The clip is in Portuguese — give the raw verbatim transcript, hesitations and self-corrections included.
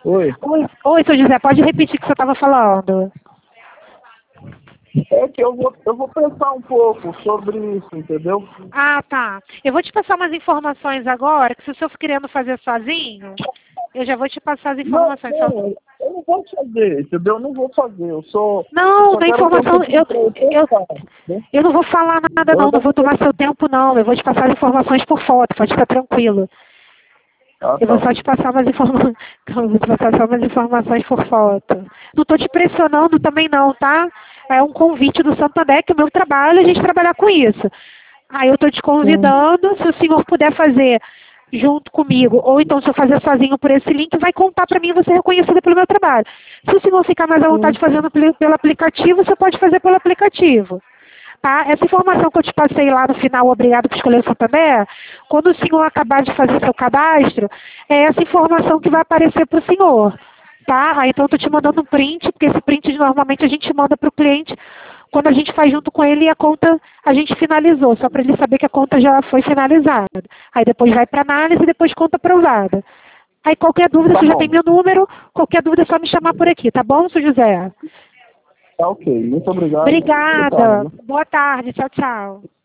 Oi. Oi, oi, seu José, pode repetir o que você estava falando? É que eu vou, eu vou pensar um pouco sobre isso, entendeu? Ah, tá. Eu vou te passar umas informações agora, que se o senhor for querendo fazer sozinho, eu já vou te passar as Não, informações. Só... não, eu não vou fazer, entendeu? Eu não vou fazer. Eu sou. Eu Não, só da quero ter um informação, pouquinho eu, pra eu eu, pensar, né? eu não vou falar nada Eu não, não ainda vou tomar seu tempo não, eu vou te passar as informações por foto, pode ficar tranquilo. Ah, Eu vou tá. só te passar umas informações, eu vou te passar só umas informações por foto. Não estou te pressionando também não, tá? É um convite do Santander, que é o meu trabalho, a gente trabalhar com isso. Aí eu estou te Sim. convidando, se o senhor puder fazer junto comigo, ou então se eu fazer sozinho por esse link, vai contar para mim e você é reconhecido pelo meu trabalho. Se o senhor ficar mais à vontade Sim. fazendo pelo pelo aplicativo, você pode fazer pelo aplicativo. Tá? Essa informação que eu te passei lá no final, obrigado por escolher o Santander, quando o senhor acabar de fazer seu cadastro, é essa informação que vai aparecer para o senhor. Tá? Aí, então eu estou te mandando um print, porque esse print normalmente a gente manda para o cliente quando a gente faz junto com ele e a conta a gente finalizou, só para ele saber que a conta já foi finalizada. Aí depois vai para análise e depois conta aprovada. Aí qualquer dúvida, Tá você já tem bom. meu número, qualquer dúvida é só me chamar por aqui, tá bom, seu José? Tá ok. Muito obrigado. Boa tarde, Obrigada. viu? Boa tarde. Tchau, tchau.